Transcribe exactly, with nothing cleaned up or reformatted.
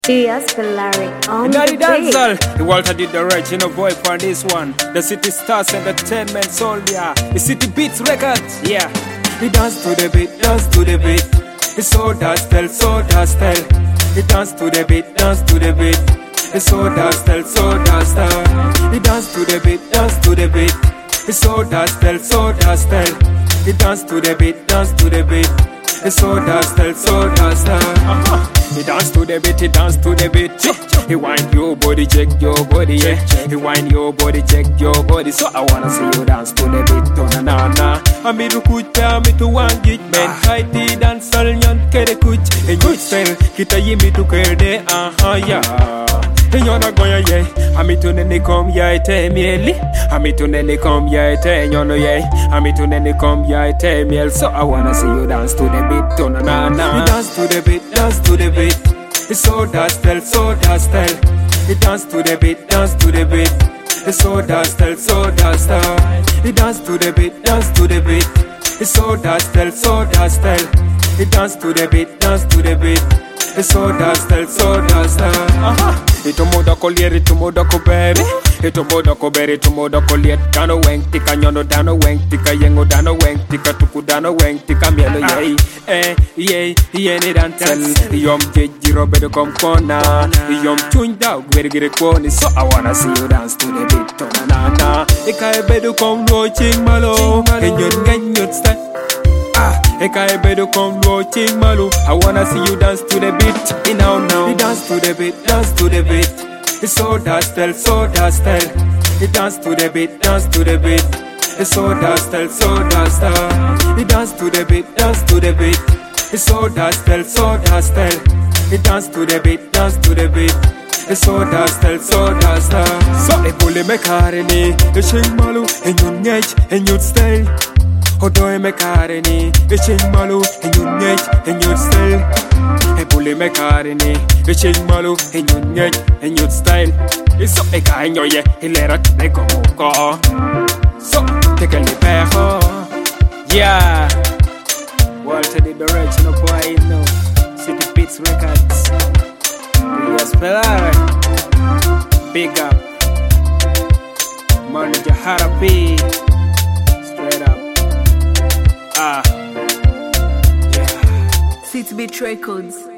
Yes, Larry on Now the the beat. dancehall, the Walter did the right, you know boy for this one. The City Stars Entertainment Soul, yeah. The City Beats Records, yeah. He dance to the beat, dance to the beat. It's so dance-tell, so dance-tell. He dance to the beat, dance to the beat. It's so dance-tell, so dance-tell. He dance to the beat, dance to the beat. It's so dance-tell, so dance-tell. He dance to the beat, dance to the beat. It's so dance-tell, so dance-tell. Uh-huh. He dance to the beat, he dance to the beat. He wind your body, check your body, yeah. He wind your body, check your body. So I wanna see you dance to the beat, oh na na na. Ami du kucha, mi tu wangit, men kaiti dance al nyan kere kuch. E nyut style, kita yimi tu kerde, aha yeah. Nyona goya ye, ami tu nene kom ya ete mieli. Ami tu nene kom ya ete nyono ye. Ami tu nene kom ya ete miel. So I wanna see you dance to the beat, oh na na na. You dance to the beat, dance to the beat. It's so dance-tell, so dance-tell. He dance to the beat, dance to the beat. It's so dance-tell, so dance-tell. He dance to the beat, dance to the beat. It's so dance-tell, so dance-tell. He dance to the beat, dance to the beat. It's so dance-tell, so dance-tell. Aha. Ito moda ko lier, ito moda ko baby. Ito moda ko beri, ito moda ko lier. Dano weng tika nyono, dano weng tika yengo, dano weng tika tuku, dano weng tika mielo yei. Eh, yei, yei ni dantel. Yom jeji robe de kom kona. Yom chun da gwere gire koni. So I wanna see you dance to the beat, oh na na na. Ika ebe du kom lo ching malo. Enyon genyot style. Eka ebedo come watching malu. I wanna see you dance to the beat. In now now. He dance to the beat, dance to the beat. It's so dance-tell, so dance-tell. He dance to the beat, dance to the beat. It's so dance-tell, so dance-tell. He dance to the beat, dance to the beat. It's so dance-tell, so dance-tell. He dance to the beat, dance to the beat. It's so dance-tell, so dance-tell. So e pule me kareni, e shing malu, e nyun nyech, e nyun style. Odo e me kareni, e ching malu, e nyun nyech, e nyun style. E pule me kareni, e ching malu, e nyun nyech, e nyun style. E so e ka enyo ye, e lera te como ko. So, te que le pejo. Yeah. Walter did the right, you know, boy, you know. City Beats Records. Yes, Pelare. Big up. Manager Harapi. Straight up. Ah, yeah. City Beat Records.